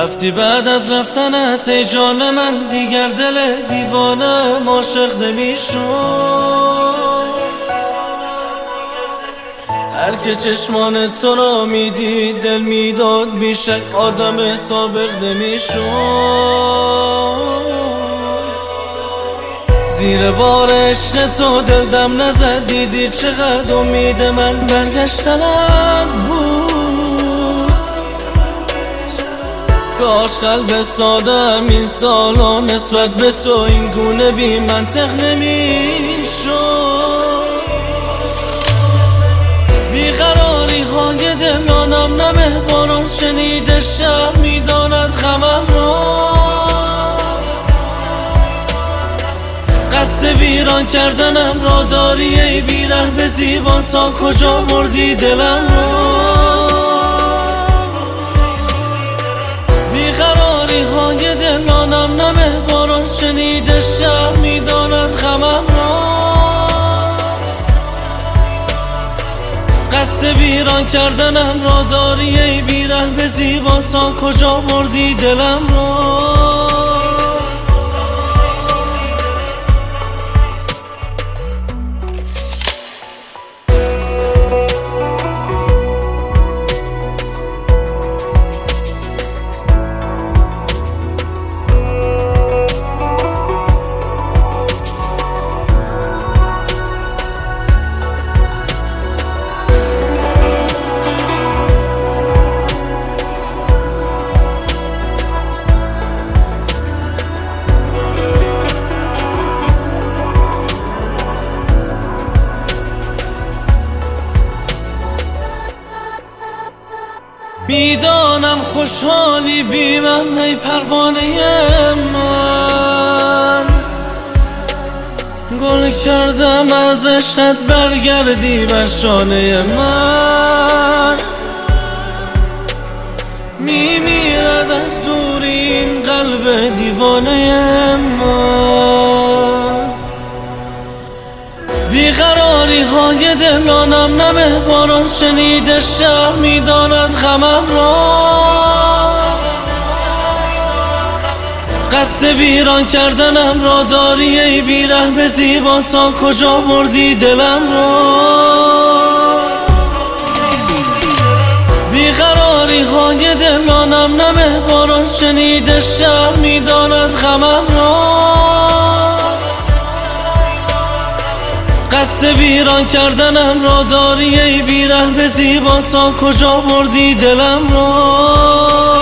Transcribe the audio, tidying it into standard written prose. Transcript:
رفتی بعد از رفتنت ای جان من، دیگر دل دیوانه عاشق نمیشد. هر که چشمان تو را میدید دل میداد، بیشک آدم سابق نمیشد. زیر بار عشق تو دل دم نزد، دیدی چقدر امید من برگشتنت بود. کاش قلب سادم این سالا نسبت به تو این گونه بی منطق نمیشد. بیقراری های دلانم نمه باران شنیده شهر میداند غمم را. قصد ویران کردنم را داری ای بیره به زیبا، تا کجا بردی دلم را. بیقراری های دلانم نمه باران شنیده شهر میداند غمم را. قصد ویران کردنم را داری ای بیره به زیبا، تا کجا بردی دلم را. میدانم خوشحالی بی من ای پروانه من، گل کردم از عشقت برگردی بر شانه من. میمیرد از دوری این قلب دیوانه من. بیقراری های دلانم نمه باران شنیده شهر میداند غمم را. قصد ویران کردنم را داری ای بیره به زیبا، تا کجا بردی دلم را. بیقراری های دلانم نمه باران شنیده شهر میداند غمم را. قصد ویران کردنم را داری ای بیره به زیبا، تا کجا بردی دلم را.